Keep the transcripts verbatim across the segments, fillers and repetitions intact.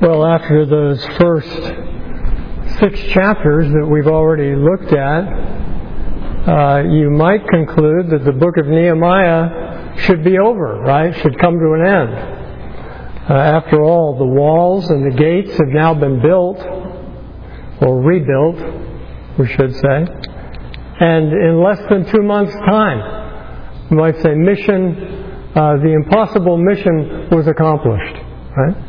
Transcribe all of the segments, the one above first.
Well, after those first six chapters that we've already looked at, uh, you might conclude that the book of Nehemiah should be over, right? Should come to an end. Uh, after all, the walls and the gates have now been built, or rebuilt, we should say. And in less than two months' time, you might say mission, uh, the impossible mission was accomplished, right?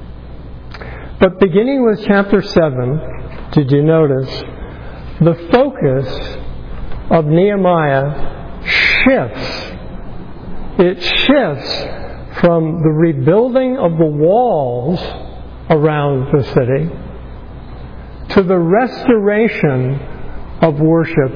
But beginning with chapter seven, did you notice, the focus of Nehemiah shifts. It shifts from the rebuilding of the walls around the city to the restoration of worship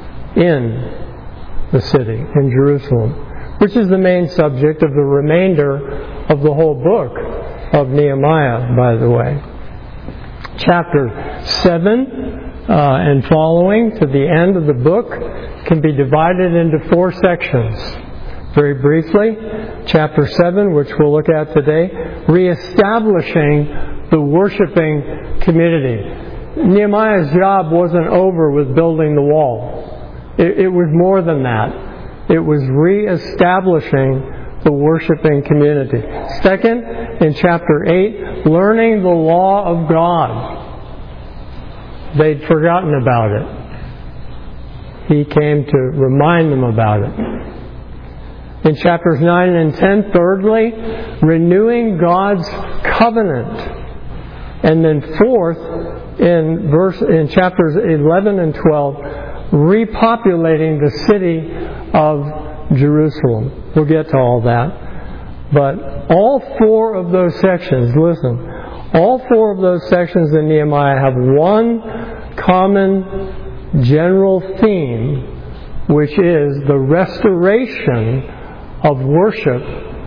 in the city, in Jerusalem, which is the main subject of the remainder of the whole book of Nehemiah, by the way. Chapter seven uh, and following to the end of the book can be divided into four sections. Very briefly, chapter seven, which we'll look at today, reestablishing the worshiping community. Nehemiah's job wasn't over with building the wall. It, it was more than that. It was reestablishing the worshiping community. Second, in chapter eight, learning the law of God. They'd forgotten about it. He came to remind them about it. In chapters nine and ten, thirdly, renewing God's covenant. And then fourth, in verse in chapters eleven and twelve, repopulating the city of Jerusalem. We'll get to all that. But all four of those sections, listen, all four of those sections in Nehemiah have one common general theme, which is the restoration of worship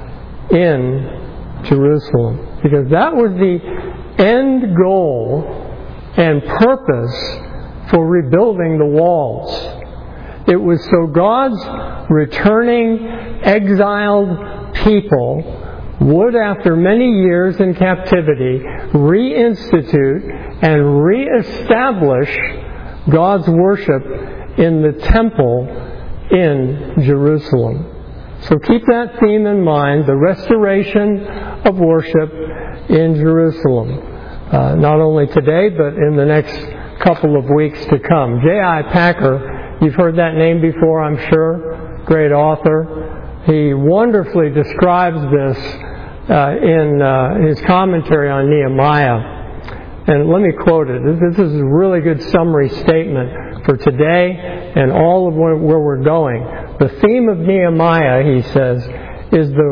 in Jerusalem. Because that was the end goal and purpose for rebuilding the walls. It was so God's returning exiled people would, after many years in captivity, reinstitute and reestablish God's worship in the temple in Jerusalem. So keep that theme in mind, the restoration of worship in Jerusalem. Uh, not only today, but in the next couple of weeks to come. J I Packer, you've heard that name before, I'm sure. Great author. He wonderfully describes this uh, in uh, his commentary on Nehemiah. And let me quote it. This is a really good summary statement for today and all of where we're going. The theme of Nehemiah, he says, is the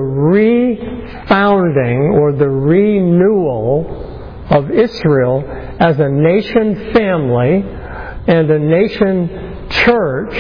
refounding or the renewal of Israel as a nation family and a nation church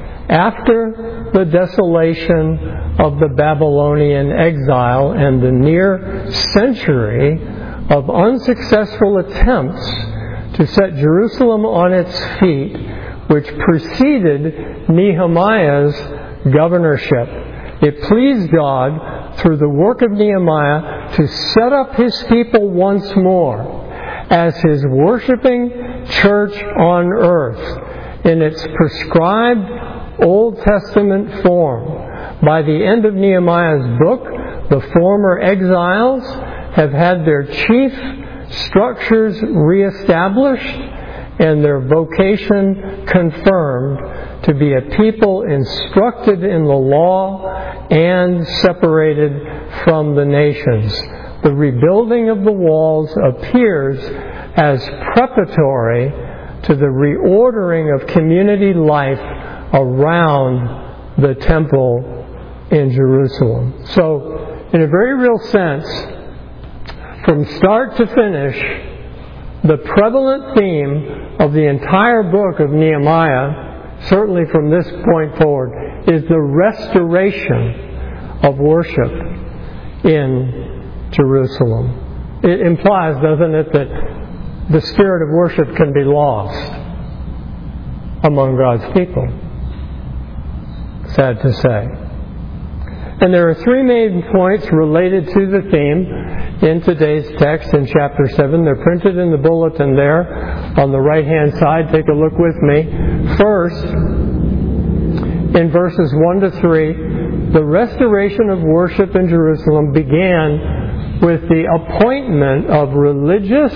after the desolation of the Babylonian exile and the near century of unsuccessful attempts to set Jerusalem on its feet, which preceded Nehemiah's governorship. It pleased God through the work of Nehemiah to set up His people once more as His worshiping church on earth in its prescribed Old Testament form. By the end of Nehemiah's book, the former exiles have had their chief structures reestablished and their vocation confirmed to be a people instructed in the law and separated from the nations. The rebuilding of the walls appears as preparatory to the reordering of community life around the temple in Jerusalem. So, in a very real sense, from start to finish, the prevalent theme of the entire book of Nehemiah, certainly from this point forward, is the restoration of worship in Jerusalem. It implies, doesn't it, that the spirit of worship can be lost among God's people. Sad to say. And there are three main points related to the theme in today's text in chapter seven. They're printed in the bulletin there on the right-hand side. Take a look with me. First, in verses one to three, the restoration of worship in Jerusalem began with the appointment of religious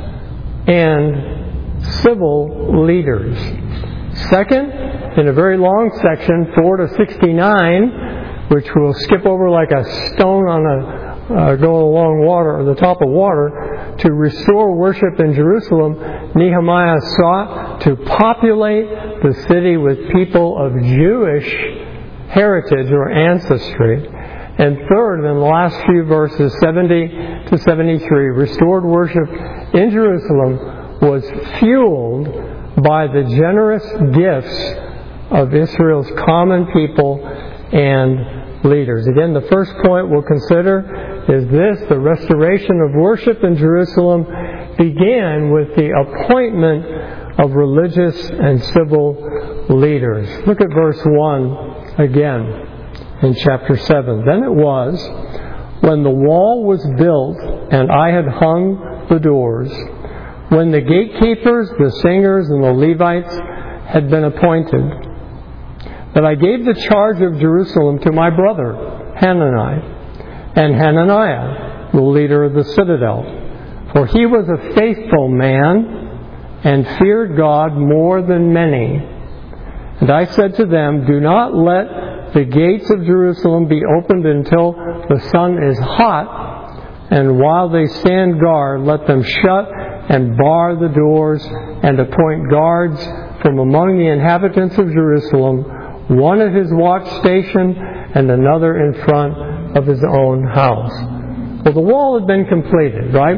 and civil leaders. Second, in a very long section, four to sixty-nine, which we'll skip over like a stone on a uh, going along water, or the top of water, to restore worship in Jerusalem, Nehemiah sought to populate the city with people of Jewish heritage or ancestry. And third, in the last few verses, seventy to seventy-three, restored worship in Jerusalem was fueled by the generous gifts of Israel's common people and leaders. Again, the first point we'll consider is this: the restoration of worship in Jerusalem began with the appointment of religious and civil leaders. Look at verse one again in chapter seven. Then it was, when the wall was built and I had hung the doors, when the gatekeepers, the singers, and the Levites had been appointed, that I gave the charge of Jerusalem to my brother Hanani, and Hananiah, the leader of the citadel. For he was a faithful man and feared God more than many. And I said to them, do not let the gates of Jerusalem be opened until the sun is hot, and while they stand guard, let them shut and bar the doors, and appoint guards from among the inhabitants of Jerusalem, one at his watch station and another in front of his own house. Well, the wall had been completed, right?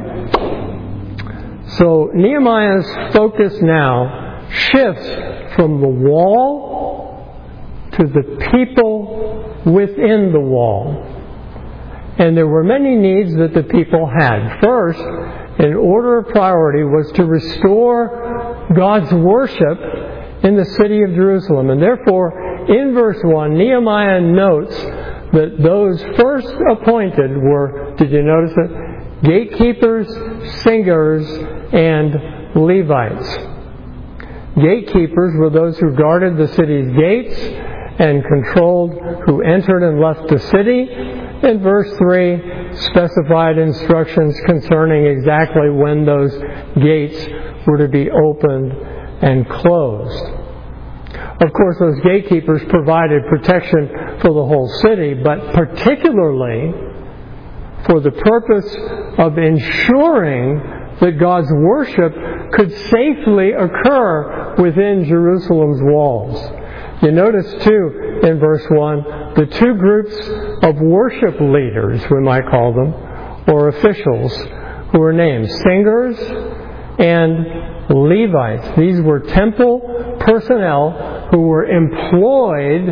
So Nehemiah's focus now shifts from the wall to the people within the wall. And there were many needs that the people had. First, in order of priority, was to restore God's worship in the city of Jerusalem. And therefore, in verse one, Nehemiah notes that those first appointed were, did you notice it? Gatekeepers, singers, and Levites. Gatekeepers were those who guarded the city's gates and controlled who entered and left the city. And verse three specified instructions concerning exactly when those gates were to be opened and closed. Of course, those gatekeepers provided protection for the whole city, but particularly for the purpose of ensuring that God's worship could safely occur within Jerusalem's walls. You notice, too, in verse one, the two groups of worship leaders, we might call them, or officials, who were named singers and Levites. These were temple personnel who were employed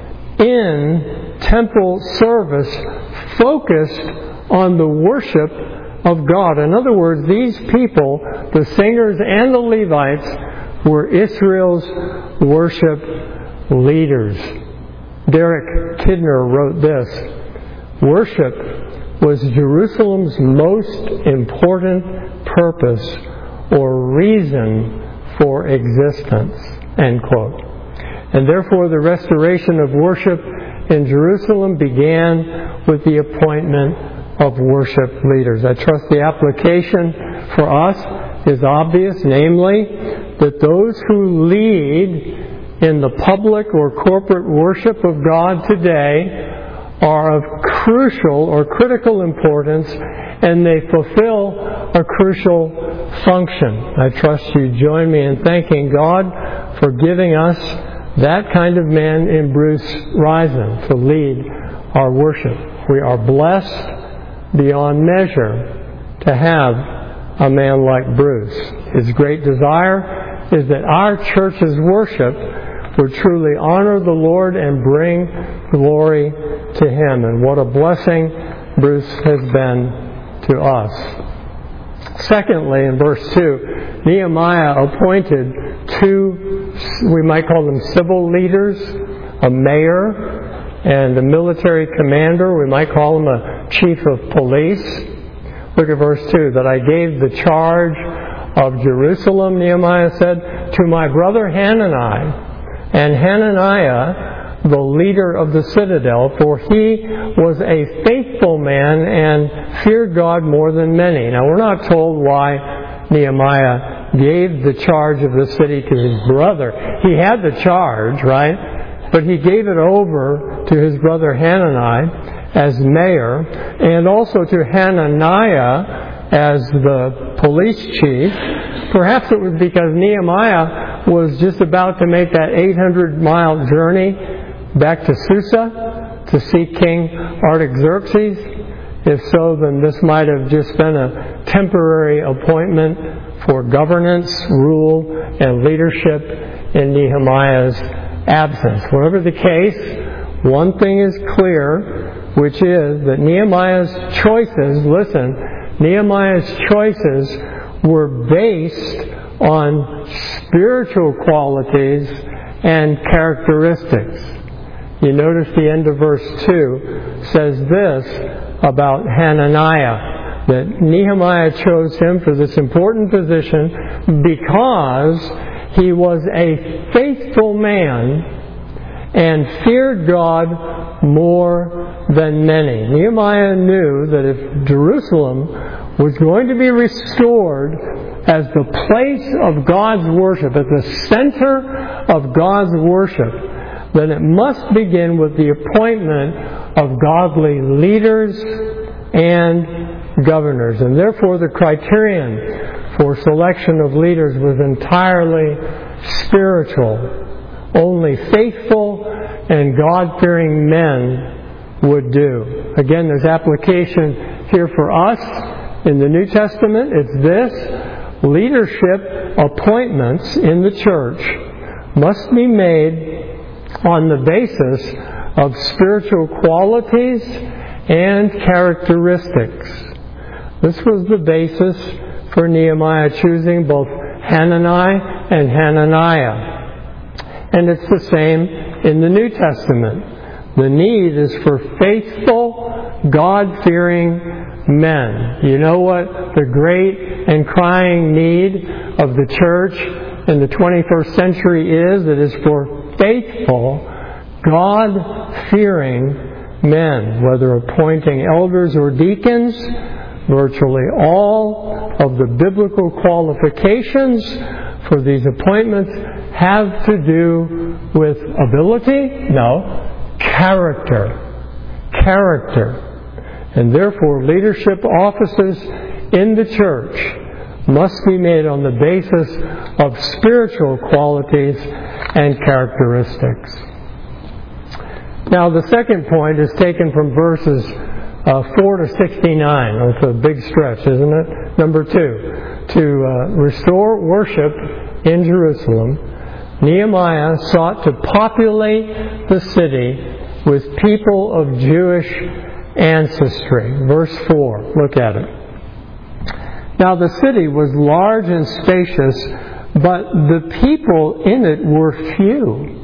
in temple service focused on the worship of God. In other words, these people, the singers and the Levites, were Israel's worship leaders. Derek Kidner wrote this: worship was Jerusalem's most important purpose or reason for existence. End quote. And therefore the restoration of worship in Jerusalem began with the appointment of worship leaders. I trust the application for us is obvious, namely that those who lead in the public or corporate worship of God today are of crucial or critical importance, and they fulfill a crucial function. I trust you join me in thanking God for giving us that kind of man in Bruce Risen to lead our worship. We are blessed beyond measure to have a man like Bruce. His great desire is that our church's worship would truly honor the Lord and bring glory to Him. And what a blessing Bruce has been to us. Secondly, in verse two, Nehemiah appointed two, we might call them civil leaders, a mayor and the military commander, we might call him a chief of police. Look at verse two. That I gave the charge of Jerusalem, Nehemiah said, to my brother Hanani. And Hananiah, the leader of the citadel, for he was a faithful man and feared God more than many. Now, we're not told why Nehemiah gave the charge of the city to his brother. He had the charge, right? But he gave it over to his brother Hanani as mayor, and also to Hananiah as the police chief. Perhaps it was because Nehemiah was just about to make that eight hundred mile journey back to Susa to see King Artaxerxes. If so, then this might have just been a temporary appointment for governance, rule, and leadership in Nehemiah's absence. Whatever the case, one thing is clear, which is that Nehemiah's choices, listen, Nehemiah's choices were based on spiritual qualities and characteristics. You notice the end of verse two says this about Hananiah, that Nehemiah chose him for this important position because he was a faithful man and feared God more than many. Nehemiah knew that if Jerusalem was going to be restored as the place of God's worship, at the center of God's worship, then it must begin with the appointment of godly leaders and governors. And therefore the criterion for selection of leaders was entirely spiritual. Only faithful and God-fearing men would do. Again, there's application here for us in the New Testament. It's this: leadership appointments in the church must be made on the basis of spiritual qualities and characteristics. This was the basis for Nehemiah choosing both Hanani and Hananiah. And it's the same in the New Testament. The need is for faithful, God-fearing men. You know what the great and crying need of the church in the twenty-first century is? It is for faithful, God-fearing men, whether appointing elders or deacons. Virtually all of the biblical qualifications for these appointments have to do with ability? No. Character. Character. And therefore, leadership offices in the church must be made on the basis of spiritual qualities and characteristics. Now, the second point is taken from verses uh, four to sixty-nine. It's a big stretch, isn't it? Number two, to uh, restore worship in Jerusalem, Nehemiah sought to populate the city with people of Jewish ancestry. Verse four, look at it. Now the city was large and spacious, but the people in it were few,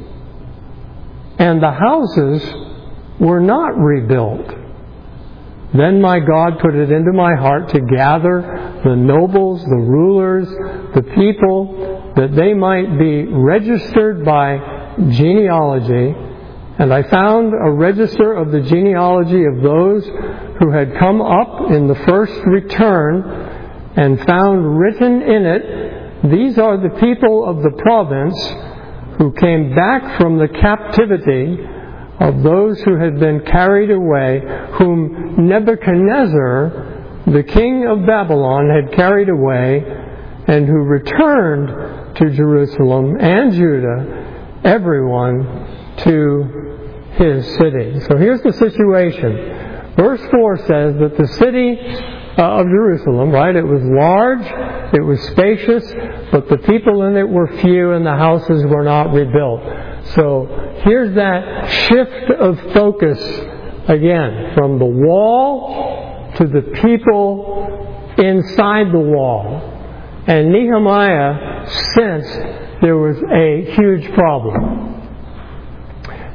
and the houses were not rebuilt. Then my God put it into my heart to gather the nobles, the rulers, the people, that they might be registered by genealogy. And I found a register of the genealogy of those who had come up in the first return, and found written in it, these are the people of the province who came back from the captivity of those who had been carried away, whom Nebuchadnezzar, the king of Babylon, had carried away, and who returned to Jerusalem and Judah, everyone to his city. So here's the situation. Verse four says that the city uh, of Jerusalem, right, it was large, it was spacious, but the people in it were few and the houses were not rebuilt. So here's that shift of focus again, from the wall to the people inside the wall. And Nehemiah sensed there was a huge problem.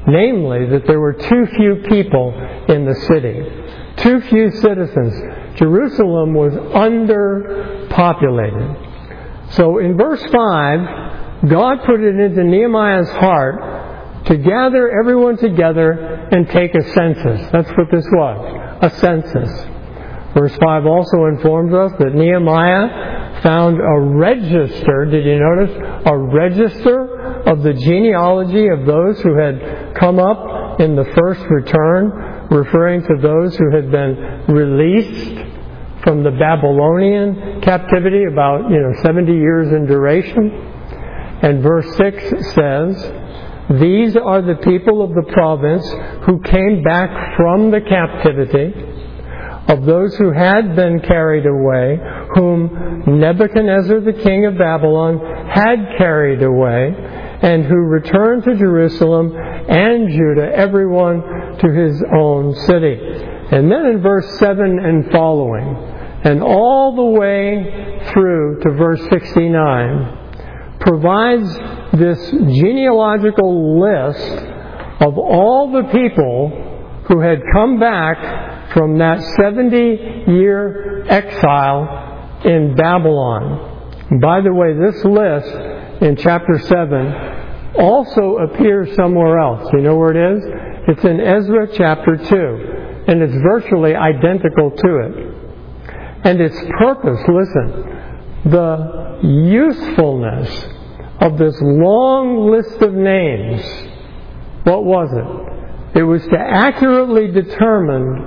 Namely, that there were too few people in the city, too few citizens. Jerusalem was underpopulated. So in verse five, God put it into Nehemiah's heart to gather everyone together and take a census. That's what this was, a census. Verse five also informs us that Nehemiah found a register, did you notice? A register of the genealogy of those who had come up in the first return, referring to those who had been released from the Babylonian captivity, about, you know, seventy years in duration. And verse six says, "These are the people of the province who came back from the captivity, of those who had been carried away, whom Nebuchadnezzar the king of Babylon had carried away, and who returned to Jerusalem and Judah, everyone to his own city." And then in verse seven and following, and all the way through to verse sixty-nine, provides this genealogical list of all the people who had come back from that seventy-year exile in Babylon. By the way, this list in chapter seven also appears somewhere else. You know where it is? It's in Ezra chapter two, and it's virtually identical to it. And its purpose, listen, the usefulness of this long list of names, what was it? It was to accurately determine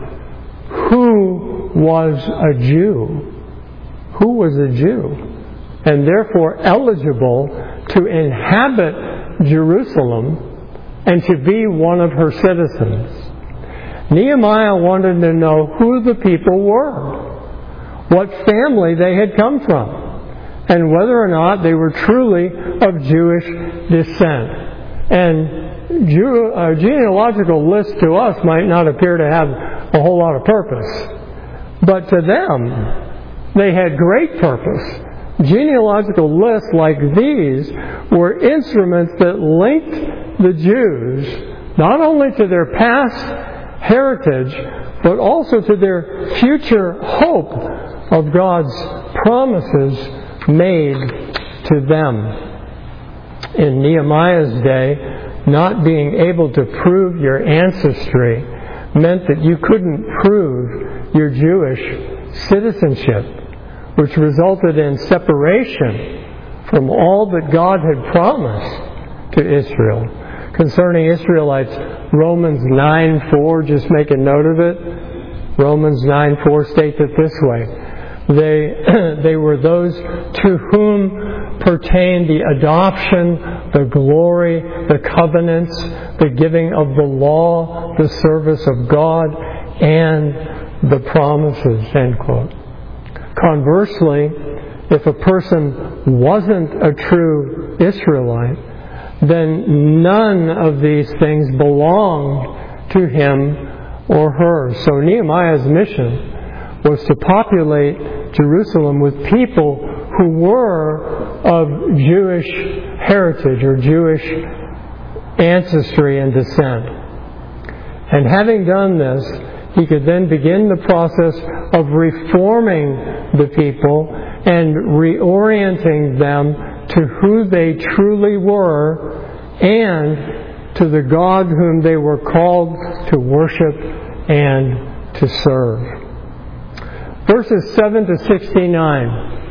who was a Jew. Who was a Jew? And therefore eligible to inhabit Jerusalem and to be one of her citizens. Nehemiah wanted to know who the people were, what family they had come from, and whether or not they were truly of Jewish descent. And Jew, a genealogical list to us might not appear to have a whole lot of purpose, but to them, they had great purpose. Genealogical lists like these were instruments that linked the Jews not only to their past heritage, but also to their future hope of God's promises made to them. In Nehemiah's day, not being able to prove your ancestry meant that you couldn't prove your Jewish citizenship, which resulted in separation from all that God had promised to Israel. Concerning Israelites, Romans nine four, just make a note of it. Romans nine four states it this way. They, they were those to whom pertained the adoption, the glory, the covenants, the giving of the law, the service of God, and the promises, end quote. Conversely, if a person wasn't a true Israelite, then none of these things belonged to him or her. So Nehemiah's mission was to populate Jerusalem with people who were of Jewish heritage or Jewish ancestry and descent. And having done this, he could then begin the process of reforming the people and reorienting them to who they truly were and to the God whom they were called to worship and to serve. Verses seven to sixty-nine.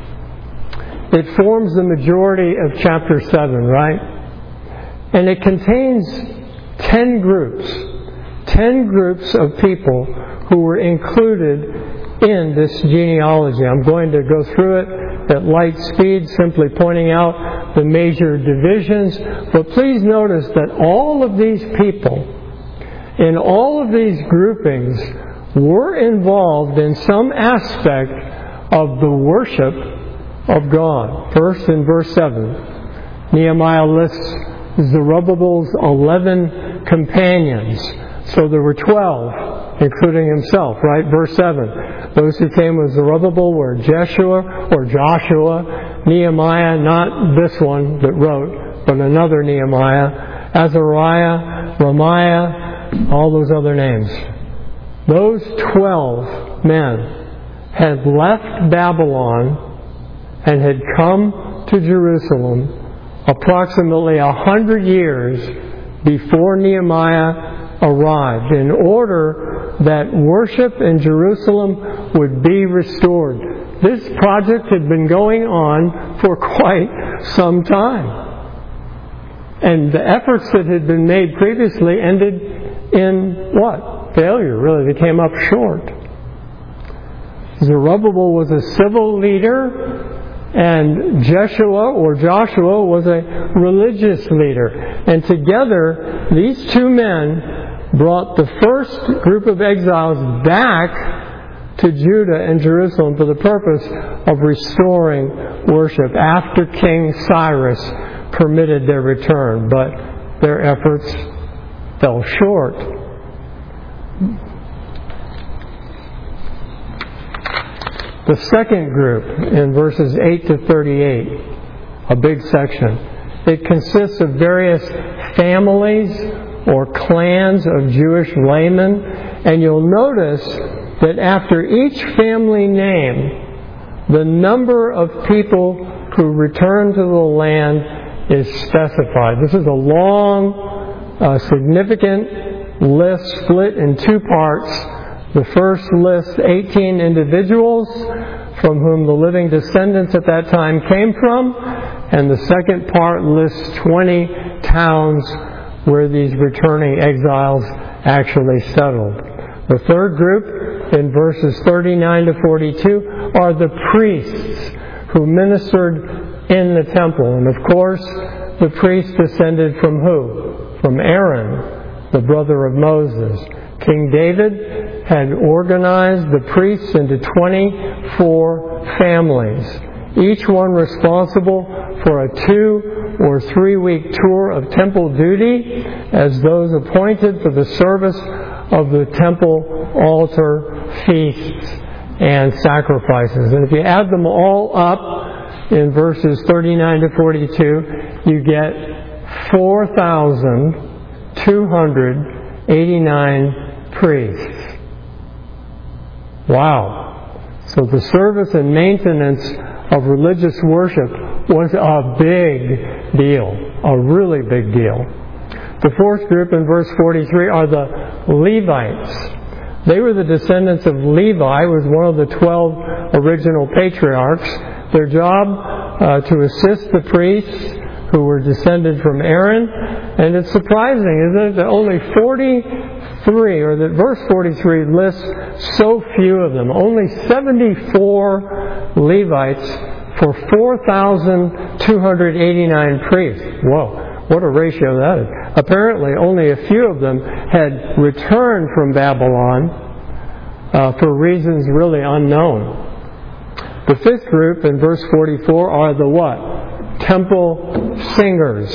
It forms the majority of chapter seven, right? And it contains ten groups. Ten groups of people who were included in this genealogy. I'm going to go through it at light speed, simply pointing out the major divisions. But please notice that all of these people, in all of these groupings, were involved in some aspect of the worship of God. First, in verse seven, Nehemiah lists Zerubbabel's eleven companions. So there were twelve, including himself, right? Verse seven. Those who came with Zerubbabel were Jeshua or Joshua, Nehemiah, not this one that wrote, but another Nehemiah, Azariah, Ramiah, all those other names. Those twelve men had left Babylon and had come to Jerusalem approximately a hundred years before Nehemiah arrived, in order that worship in Jerusalem would be restored. This project had been going on for quite some time. And the efforts that had been made previously ended in what? Failure, really. They came up short. Zerubbabel was a civil leader, and Jeshua or Joshua was a religious leader. And together, these two men brought the first group of exiles back to Judah and Jerusalem for the purpose of restoring worship after King Cyrus permitted their return. But their efforts fell short. The second group, in verses eight to thirty-eight, a big section, it consists of various families or clans of Jewish laymen, and you'll notice that after each family name, the number of people who return to the land is specified. This is a long, uh, significant list split in two parts. The first lists eighteen individuals from whom the living descendants at that time came from, and the second part lists twenty towns where these returning exiles actually settled. The third group, in verses thirty-nine to forty-two, are the priests who ministered in the temple. And of course, the priests descended from who? From Aaron, the brother of Moses. King David had organized the priests into twenty-four families, each one responsible for a two or three week tour of temple duty as those appointed for the service of the temple altar feasts and sacrifices. And if you add them all up in verses thirty-nine to forty-two, you get four thousand two hundred eighty-nine priests. Wow. So the service and maintenance of religious worship was a big deal. A really big deal. The fourth group in verse forty-three are the Levites. They were the descendants of Levi, who was one of the twelve original patriarchs. Their job uh, to assist the priests who were descended from Aaron. And it's surprising, isn't it, that only forty-three, or that verse forty-three lists so few of them. Only seventy-four Levites for four thousand two hundred eighty-nine priests. Whoa, what a ratio that is. Apparently, only a few of them had returned from Babylon uh, for reasons really unknown. The fifth group in verse forty-four are the what? Temple singers,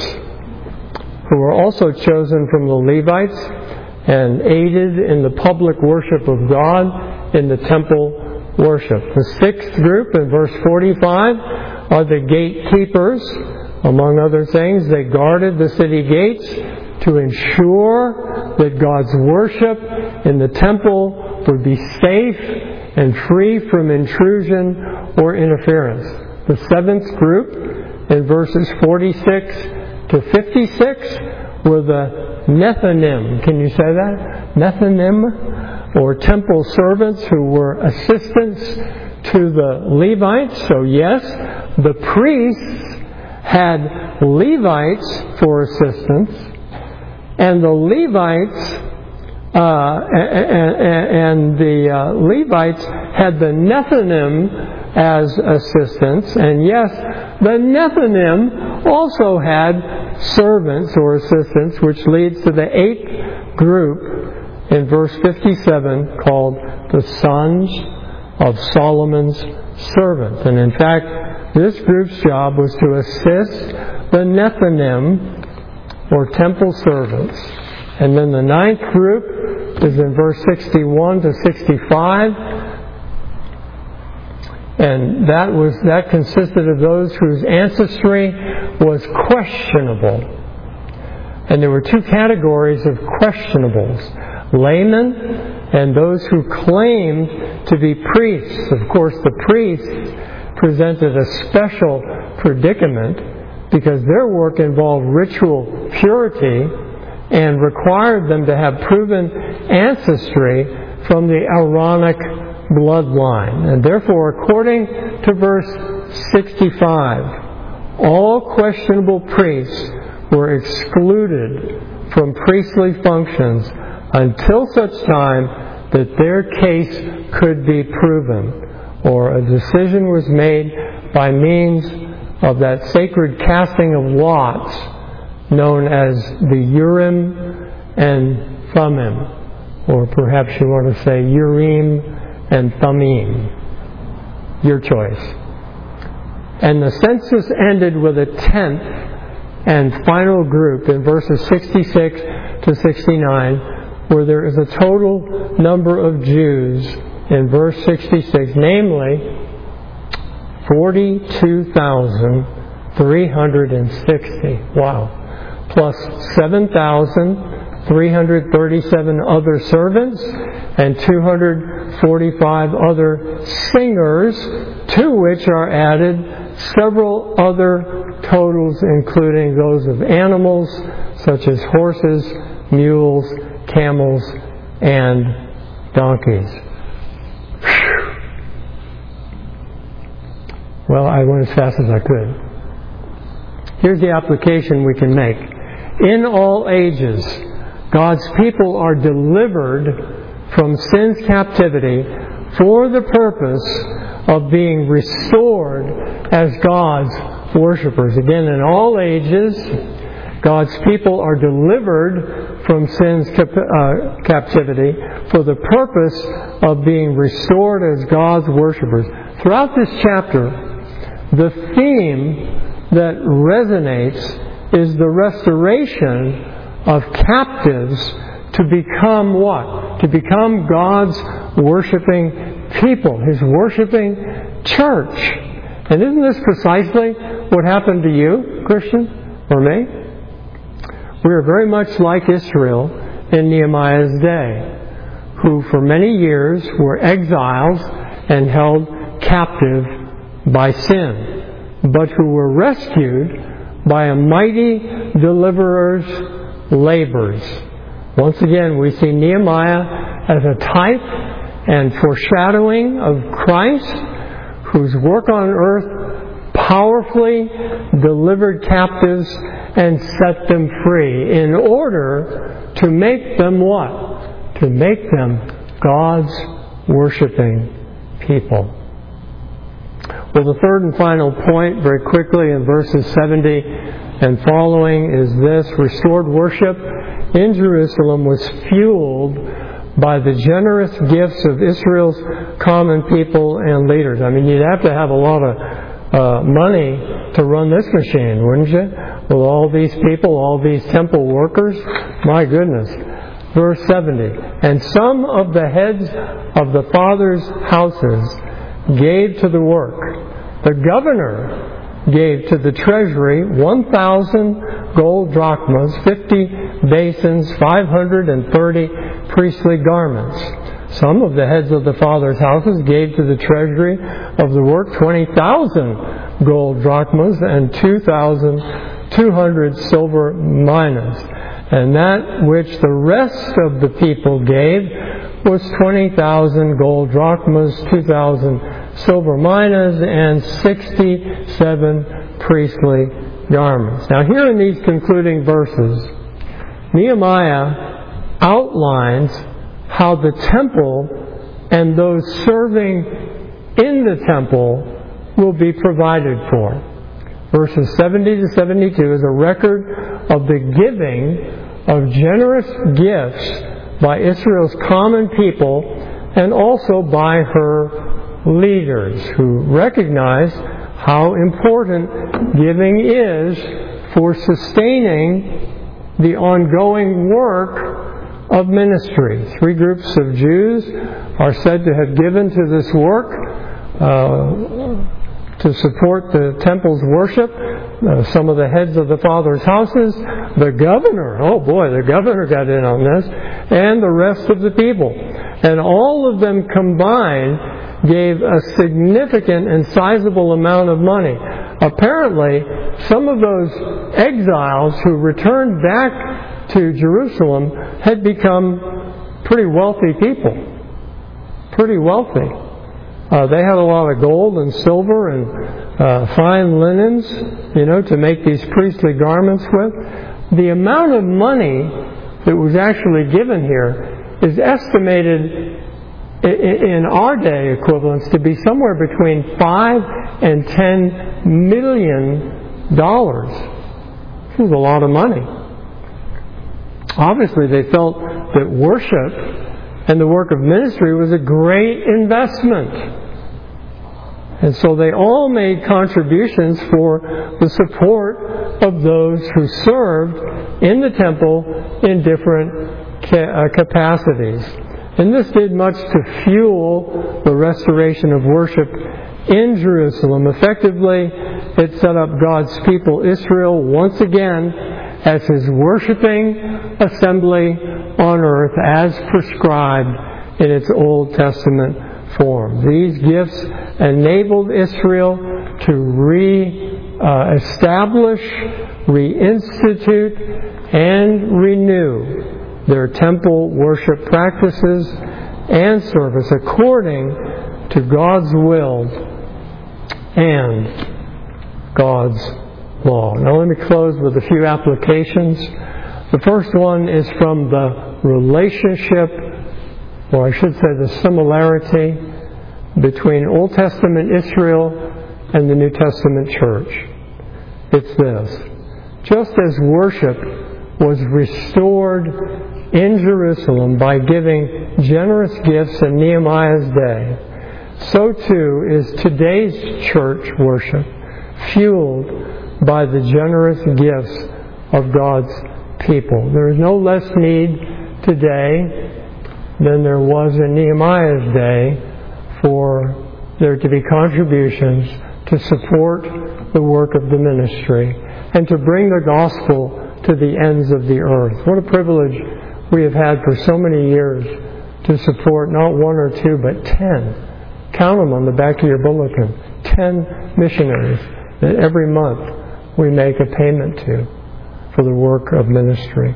who were also chosen from the Levites and aided in the public worship of God in the temple worship. The sixth group in verse forty-five are the gatekeepers. Among other things, they guarded the city gates to ensure that God's worship in the temple would be safe and free from intrusion or interference. The seventh group, in verses forty-six to fifty-six, were the Nethinim. Can you say that? Nethinim, or temple servants who were assistants to the Levites. So yes, the priests had Levites for assistants, and the Levites uh, and, and the uh, Levites had the Nethinim as assistants, and yes, the Nethinim also had servants or assistants, which leads to the eighth group in verse fifty-seven called the sons of Solomon's servants. And in fact, this group's job was to assist the Nethinim, or temple servants. And then the ninth group is in verse sixty-one to sixty-five. And that was that consisted of those whose ancestry was questionable. And there were two categories of questionables: laymen and those who claimed to be priests. Of course, the priests presented a special predicament because their work involved ritual purity and required them to have proven ancestry from the Aaronic bloodline. And therefore, according to verse sixty-five, all questionable priests were excluded from priestly functions until such time that their case could be proven, or a decision was made by means of that sacred casting of lots known as the Urim and Thummim, or perhaps you want to say Urim and Thummim. Your choice. And the census ended with a tenth and final group in verses sixty-six to sixty-nine, where there is a total number of Jews in verse sixty-six, namely forty-two thousand three hundred sixty. Wow. Plus seven thousand three hundred thirty-seven other servants and two hundred forty-five other singers, to which are added several other totals, including those of animals such as horses, mules, camels, and donkeys. Whew. Well, I went as fast as I could. Here's the application we can make. In all ages, God's people are delivered from sin's captivity for the purpose of being restored as God's worshipers. Again, in all ages, God's people are delivered from sin's cap- uh, captivity for the purpose of being restored as God's worshipers. Throughout this chapter, the theme that resonates is the restoration of captives to become what? To become God's worshiping people, His worshiping church. And isn't this precisely what happened to you, Christian, or me? We are very much like Israel in Nehemiah's day, who for many years were exiles and held captive by sin, but who were rescued by a mighty deliverer's labors. Once again, we see Nehemiah as a type and foreshadowing of Christ, whose work on earth powerfully delivered captives and set them free in order to make them what? To make them God's worshiping people. Well, the third and final point, very quickly, in verses seventy and following, is this: restored worship in Jerusalem was fueled by the generous gifts of Israel's common people and leaders. I mean, you'd have to have a lot of uh, money to run this machine, wouldn't you? With all these people, all these temple workers. My goodness. Verse seventy. And some of the heads of the fathers' houses gave to the work. The governor gave to the treasury one thousand gold drachmas, fifty basins, five hundred thirty priestly garments. Some of the heads of the fathers' houses gave to the treasury of the work twenty thousand gold drachmas and two thousand two hundred silver minas. And that which the rest of the people gave was twenty thousand gold drachmas, two thousand silver minas, and sixty-seven priestly garments. Now, here in these concluding verses, Nehemiah outlines how the temple and those serving in the temple will be provided for. Verses seventy to seventy-two is a record of the giving of generous gifts by Israel's common people and also by her leaders, who recognize how important giving is for sustaining the ongoing work of ministry. Three groups of Jews are said to have given to this work. Uh, to support the temple's worship. Uh, some of the heads of the fathers' houses, the governor, oh boy, the governor got in on this, and the rest of the people. And all of them combined gave a significant and sizable amount of money. Apparently, some of those exiles who returned back to Jerusalem had become pretty wealthy people. Pretty wealthy. Uh, they had a lot of gold and silver and uh, fine linens, you know, to make these priestly garments with. The amount of money that was actually given here is estimated in our day equivalents to be somewhere between five and ten million dollars. This is a lot of money. Obviously, they felt that worship and the work of ministry was a great investment. And so they all made contributions for the support of those who served in the temple in different ca- uh, capacities. And this did much to fuel the restoration of worship in Jerusalem. Effectively, it set up God's people, Israel, once again as His worshiping assembly on earth as prescribed in its Old Testament form. These gifts enabled Israel to re-establish, reinstitute, and renew their temple worship practices and service according to God's will and God's law. Now let me close with a few applications. The first one is from the relationship, or I should say the similarity, between Old Testament Israel and the New Testament church. It's this. Just as worship was restored in Jerusalem by giving generous gifts in Nehemiah's day, so too is today's church worship, fueled by the generous gifts of God's people. There is no less need today than there was in Nehemiah's day for there to be contributions to support the work of the ministry and to bring the gospel to the ends of the earth. What a privilege we have had for so many years to support not one or two, but ten. Count them on the back of your bulletin. Ten missionaries that every month we make a payment to for the work of ministry.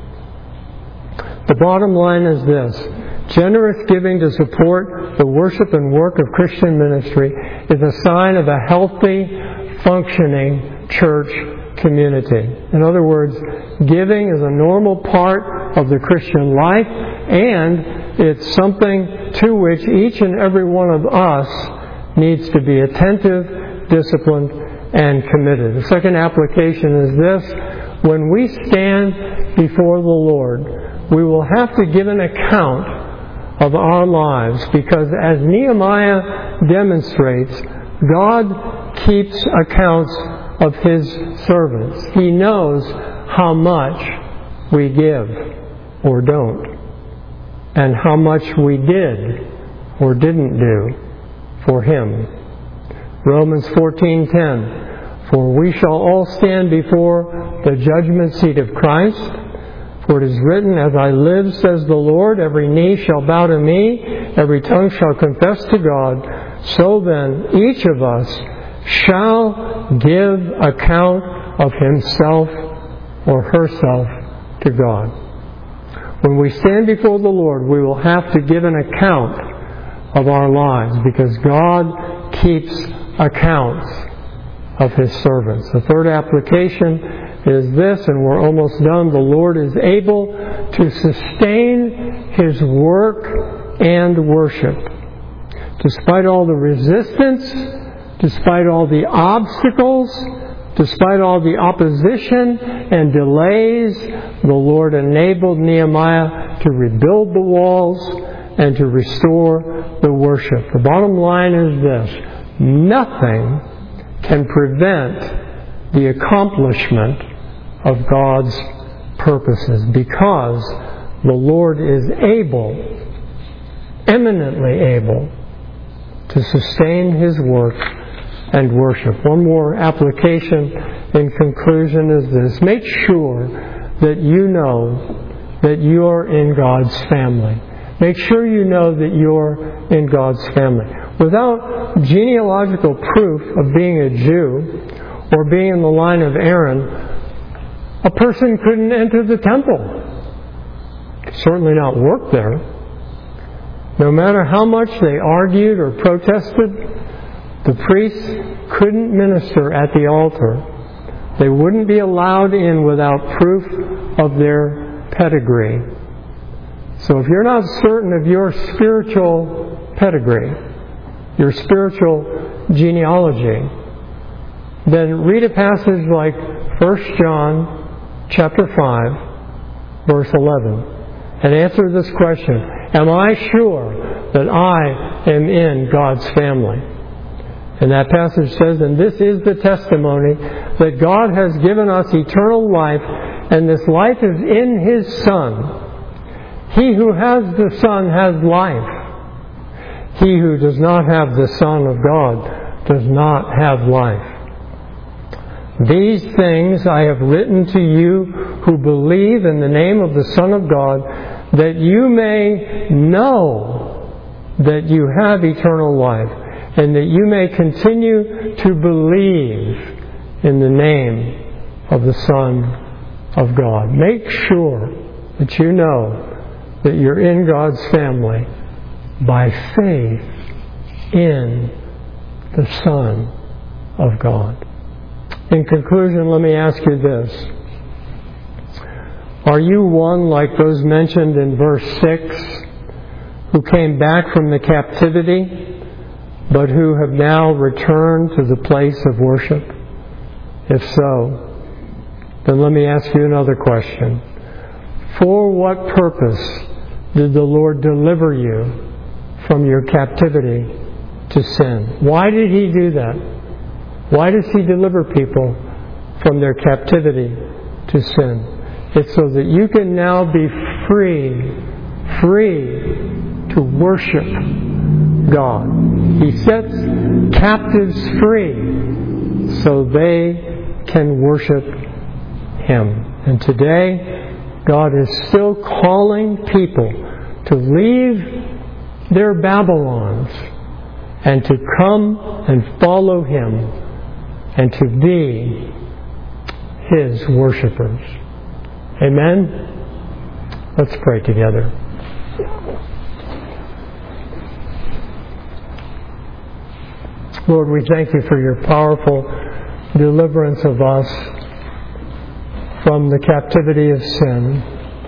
The bottom line is this. Generous giving to support the worship and work of Christian ministry is a sign of a healthy, functioning church community. In other words, giving is a normal part of the Christian life, and it's something to which each and every one of us needs to be attentive, disciplined, and committed. The second application is this. When we stand before the Lord, we will have to give an account of our lives, because as Nehemiah demonstrates, God keeps accounts of His servants. He knows how much we give or don't, and how much we did or didn't do for Him. Romans fourteen ten, for we shall all stand before the judgment seat of Christ. For it is written, as I live, says the Lord, every knee shall bow to me, every tongue shall confess to God. So then, each of us shall give account of himself or herself to God. When we stand before the Lord, we will have to give an account of our lives, because God keeps accounts of His servants. The third application is this, and we're almost done. The Lord is able to sustain His work and worship. Despite all the resistance, despite all the obstacles, despite all the opposition and delays, the Lord enabled Nehemiah to rebuild the walls and to restore the worship. The bottom line is this: nothing can prevent the accomplishment of God's purposes, because the Lord is able, eminently able, to sustain His work and worship. One more application in conclusion is this. Make sure that you know that you're in God's family. Make sure you know that you're in God's family. Without genealogical proof of being a Jew or being in the line of Aaron, a person couldn't enter the temple. Certainly not work there. No matter how much they argued or protested, the priests couldn't minister at the altar. They wouldn't be allowed in without proof of their pedigree. So if you're not certain of your spiritual pedigree, your spiritual genealogy, then read a passage like First John chapter five, verse eleven, and answer this question: am I sure that I am in God's family? And that passage says, and this is the testimony, that God has given us eternal life, and this life is in His Son. He who has the Son has life. He who does not have the Son of God does not have life. These things I have written to you who believe in the name of the Son of God, that you may know that you have eternal life, and that you may continue to believe in the name of the Son of God. Make sure that you know that you're in God's family by faith in the Son of God. In conclusion, let me ask you this. Are you one like those mentioned in verse six, who came back from the captivity, but who have now returned to the place of worship? If so, then let me ask you another question. For what purpose did the Lord deliver you from your captivity to sin? Why did He do that? Why does He deliver people from their captivity to sin? It's so that you can now be free, free to worship God. He sets captives free so they can worship Him. And today, God is still calling people to leave their Babylons and to come and follow Him and to be His worshipers. Amen? Let's pray together. Lord, we thank You for Your powerful deliverance of us from the captivity of sin.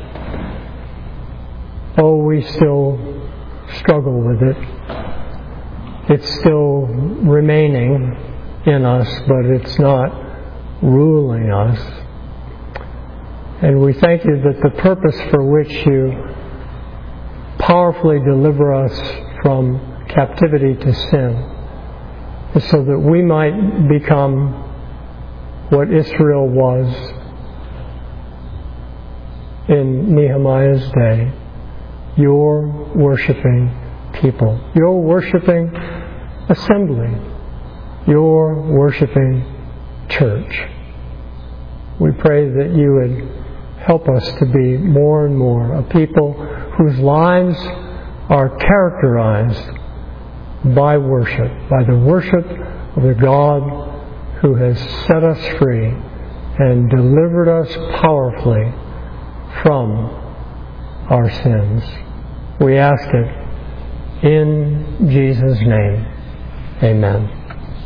Oh, we still struggle with it. It's still remaining in us, but it's not ruling us. And we thank You that the purpose for which You powerfully deliver us from captivity to sin is so that we might become what Israel was in Nehemiah's day, Your worshiping people, Your worshiping assembly, Your worshiping church. We pray that You would help us to be more and more a people whose lives are characterized by worship, by the worship of the God who has set us free and delivered us powerfully from our sins. We ask it in Jesus' name. Amen.